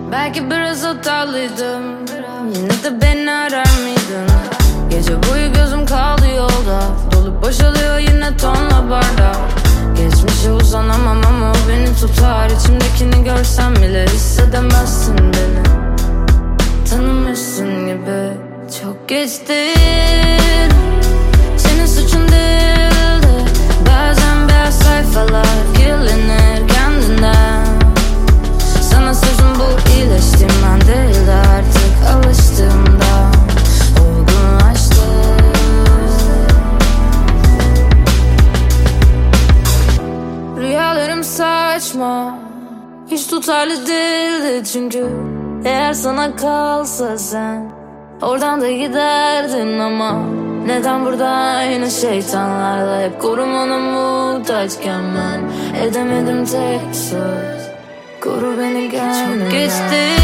Belki biraz hatalıydım, yine de beni arar mıydın? Gece boyu gözüm kaldı yolda, dolup boşalıyor yine tonla bardak. Geçmişe uzanamam ama o beni tutar. İçimdekini görsen bile hissedemezsin beni. Tanımıyorsun gibi. Çok geç değil, senin suçun değildi. Bazen beyaz sayfalar kirlenir kendinden. Sana sözüm bu, iyileştiğimden değil de artık alıştığımda olgunlaştı. Rüyalarım saçma, hiç tutarlı değildi çünkü eğer sana kalsa sen oradan da giderdin ama neden burada aynı şeytanlarla hep korumana muhtaçken ben edemedim tek söz. Koru beni gelmeden. Çok geçti,